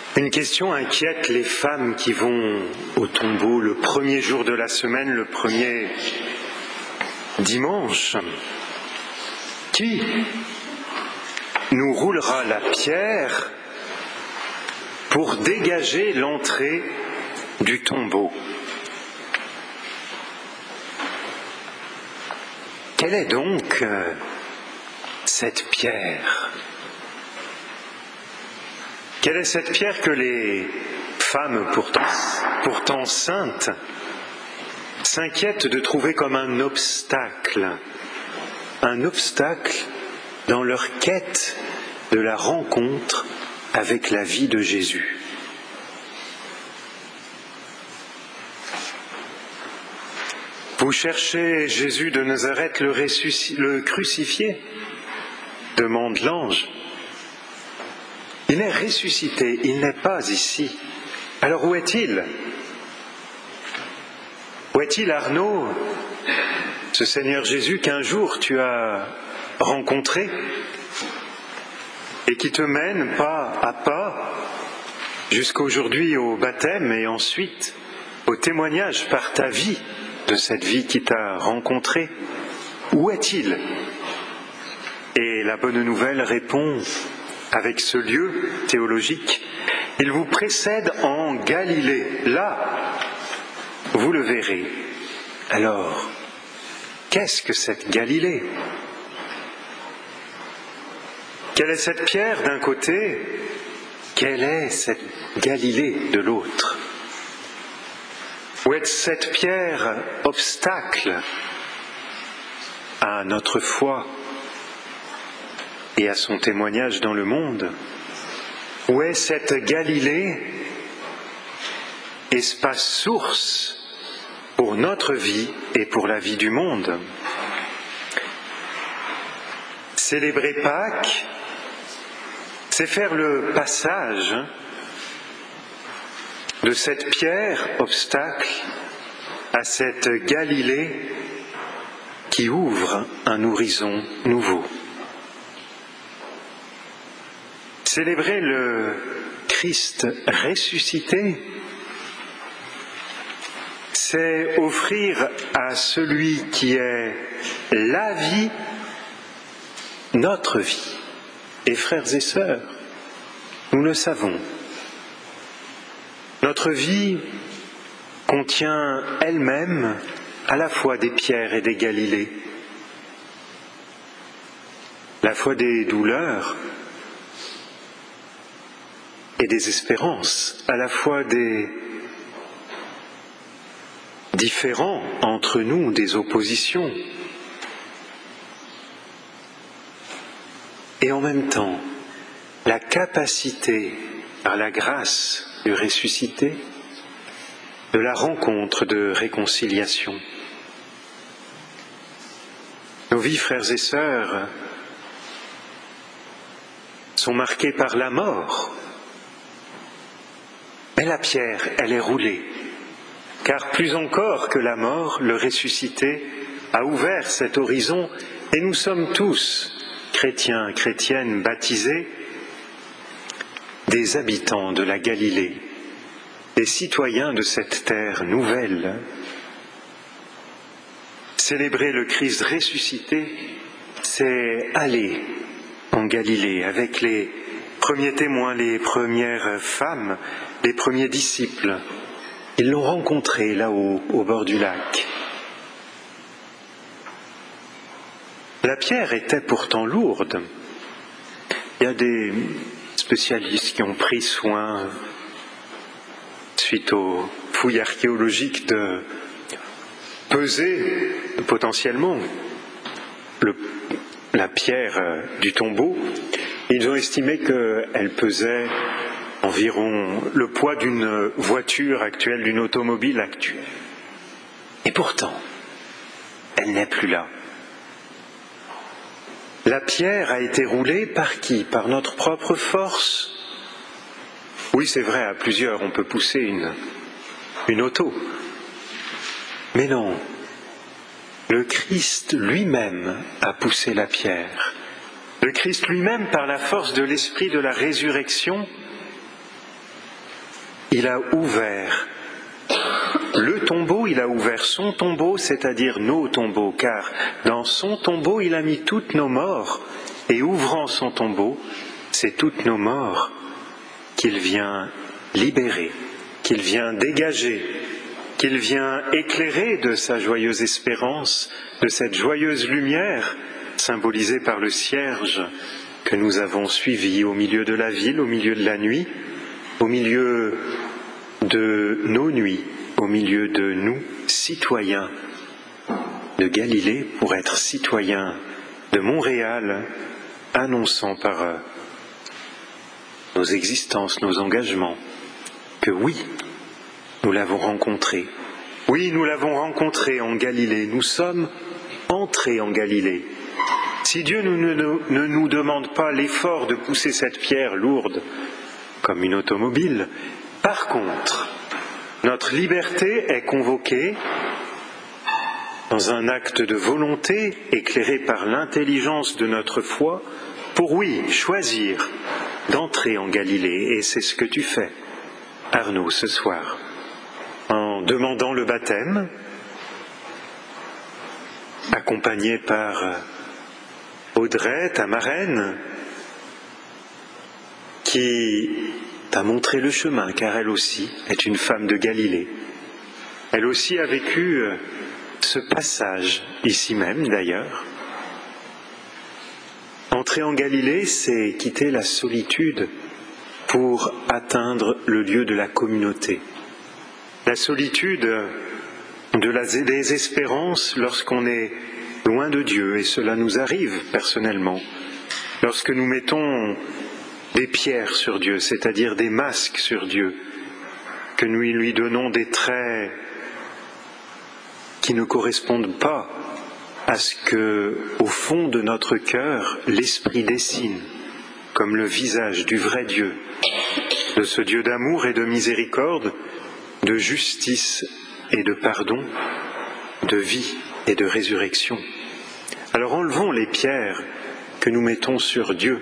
Une question inquiète les femmes qui vont au tombeau le premier jour de la semaine, le premier dimanche. Qui nous roulera la pierre pour dégager l'entrée du tombeau? Quelle est donc cette pierre? Quelle est cette pierre que les femmes, pourtant saintes, s'inquiètent de trouver comme un obstacle dans leur quête de la rencontre avec la vie de Jésus? Vous cherchez Jésus de Nazareth, le crucifié? Demande l'ange. Il est ressuscité, il n'est pas ici. Alors où est-il? Où est-il, Arnaud, ce Seigneur Jésus qu'un jour tu as rencontré et qui te mène pas à pas jusqu'aujourd'hui au baptême et ensuite au témoignage par ta vie de cette vie qui t'a rencontré? Où est-il? Et la bonne nouvelle répond avec ce lieu théologique: il vous précède en Galilée. Là, vous le verrez. Alors, qu'est-ce que cette Galilée? Quelle est cette pierre d'un côté? Quelle est cette Galilée de l'autre? Où est cette pierre obstacle à notre foi et à son témoignage dans le monde? Où est cette Galilée, espace source pour notre vie et pour la vie du monde? Célébrer Pâques, c'est faire le passage de cette pierre obstacle à cette Galilée qui ouvre un horizon nouveau. Célébrer le Christ ressuscité, c'est offrir à celui qui est la vie, notre vie. Et frères et sœurs, nous le savons, notre vie contient elle-même à la fois des pierres et des Galilées, à la fois des douleurs et des espérances, à la fois des différends entre nous, des oppositions, et en même temps la capacité, par la grâce du ressuscité, de la rencontre de réconciliation. Nos vies, frères et sœurs, sont marquées par la mort. Mais la pierre, elle est roulée, car plus encore que la mort, le ressuscité a ouvert cet horizon et nous sommes tous, chrétiens, chrétiennes, baptisés, des habitants de la Galilée, des citoyens de cette terre nouvelle. Célébrer le Christ ressuscité, c'est aller en Galilée avec les premiers témoins, les premières femmes, les premiers disciples. Ils l'ont rencontré là-haut, au bord du lac. La pierre était pourtant lourde. Il y a des spécialistes qui ont pris soin, suite aux fouilles archéologiques, de peser potentiellement la pierre du tombeau. Ils ont estimé qu'elle pesait environ le poids d'une voiture actuelle, d'une automobile actuelle. Et pourtant, elle n'est plus là. La pierre a été roulée par qui? Par notre propre force? Oui, c'est vrai, à plusieurs, on peut pousser une auto. Mais non, le Christ lui-même a poussé la pierre. Le Christ lui-même, par la force de l'esprit de la résurrection, il a ouvert le tombeau, il a ouvert son tombeau, c'est-à-dire nos tombeaux, car dans son tombeau, il a mis toutes nos morts, et ouvrant son tombeau, c'est toutes nos morts qu'il vient libérer, qu'il vient dégager, qu'il vient éclairer de sa joyeuse espérance, de cette joyeuse lumière symbolisée par le cierge que nous avons suivi au milieu de la ville, au milieu de la nuit, au milieu de nos nuits, au milieu de nous, citoyens de Galilée, pour être citoyens de Montréal, annonçant par nos existences, nos engagements, que oui, nous l'avons rencontré. Oui, nous l'avons rencontré en Galilée. Nous sommes entrés en Galilée. Si Dieu ne nous demande pas l'effort de pousser cette pierre lourde comme une automobile, par contre, notre liberté est convoquée dans un acte de volonté éclairé par l'intelligence de notre foi pour, oui, choisir d'entrer en Galilée. Et c'est ce que tu fais, Arnaud, ce soir, en demandant le baptême, accompagné par Audrey, ta marraine, qui t'a montré le chemin, car elle aussi est une femme de Galilée. Elle aussi a vécu ce passage, ici même d'ailleurs. Entrer en Galilée, c'est quitter la solitude pour atteindre le lieu de la communauté. La solitude de la désespérance lorsqu'on est loin de Dieu, et cela nous arrive personnellement, lorsque nous mettons des pierres sur Dieu, c'est-à-dire des masques sur Dieu, que nous lui donnons des traits qui ne correspondent pas à ce que, au fond de notre cœur, l'Esprit dessine, comme le visage du vrai Dieu, de ce Dieu d'amour et de miséricorde, de justice et de pardon, de vie et de résurrection. Alors enlevons les pierres que nous mettons sur Dieu.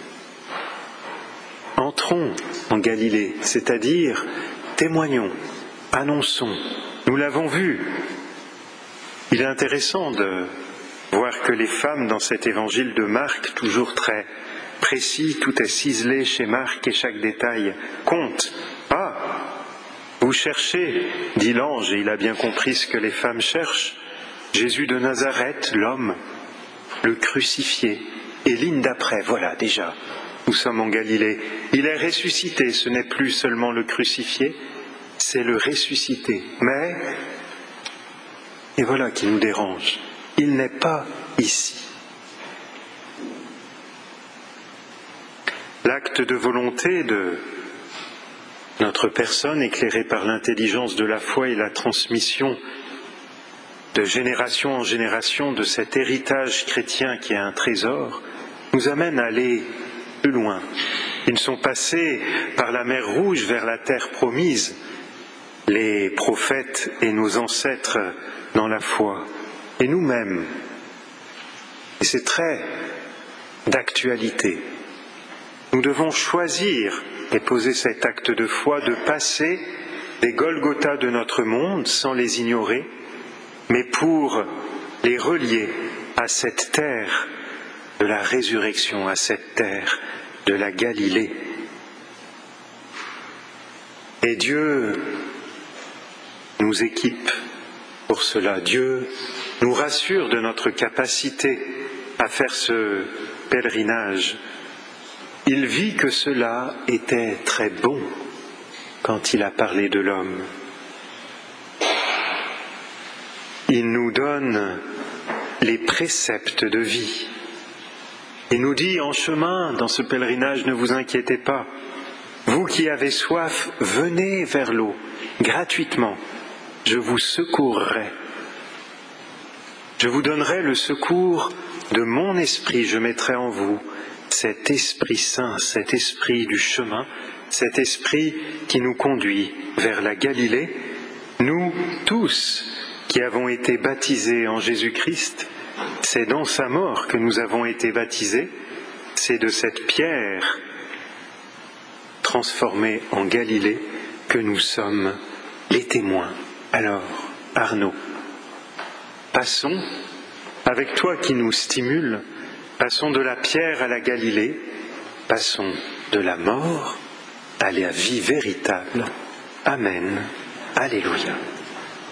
Entrons en Galilée, c'est-à-dire témoignons, annonçons. Nous l'avons vu. Il est intéressant de voir que les femmes dans cet évangile de Marc, toujours très précis, tout est ciselé chez Marc et chaque détail compte. Ah, vous cherchez, dit l'ange, et il a bien compris ce que les femmes cherchent, Jésus de Nazareth, l'homme, le crucifié. Et ligne d'après, voilà déjà, nous sommes en Galilée. Il est ressuscité, ce n'est plus seulement le crucifié, c'est le ressuscité. Mais, et voilà qui nous dérange, il n'est pas ici. L'acte de volonté de notre personne, éclairée par l'intelligence de la foi et la transmission de génération en génération de cet héritage chrétien qui est un trésor, nous amène à aller plus loin. Ils sont passés par la mer Rouge vers la terre promise, les prophètes et nos ancêtres dans la foi, et nous-mêmes. Et c'est très d'actualité. Nous devons choisir et poser cet acte de foi de passer des Golgotha de notre monde sans les ignorer, mais pour les relier à cette terre de la résurrection, à cette terre de la Galilée. Et Dieu nous équipe pour cela. Dieu nous rassure de notre capacité à faire ce pèlerinage. Il vit que cela était très bon quand il a parlé de l'homme. Il nous donne les préceptes de vie. Il nous dit en chemin, dans ce pèlerinage, ne vous inquiétez pas. Vous qui avez soif, venez vers l'eau, gratuitement. Je vous secourrai. Je vous donnerai le secours de mon esprit. Je mettrai en vous cet Esprit Saint, cet Esprit du chemin, cet Esprit qui nous conduit vers la Galilée. Nous tous qui avons été baptisés en Jésus-Christ, c'est dans sa mort que nous avons été baptisés, c'est de cette pierre transformée en Galilée que nous sommes les témoins. Alors, Arnaud, passons, avec toi qui nous stimule, passons de la pierre à la Galilée, passons de la mort à la vie véritable. Amen. Alléluia.